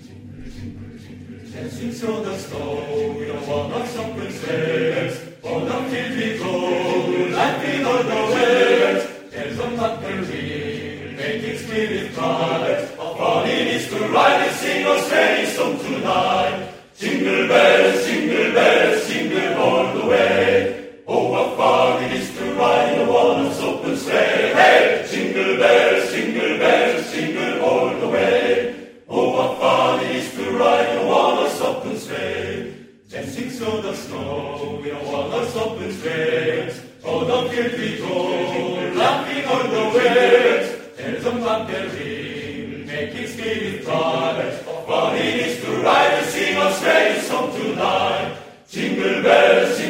Dancing through the snow, we don't want our open sleigh. On the field we go, laughing all the way. There's a bumper ring, making spirit bright. How fun it is to ride and sing a sleigh song tonight. Jingle bells, jingle all the way. Oh, what fun it is to ride in a one-horse open sleigh. Hey, jingle bells, jingle all the way. Oh, what fun it is to ride in a one-horse open sleigh. Dancing through the snow in a one-horse open sleigh. On the field we go, laughing all the way. There's a bumper ring, making spirit bright. How fun it is to ride and sing a sleigh song tonight. Jingle bells,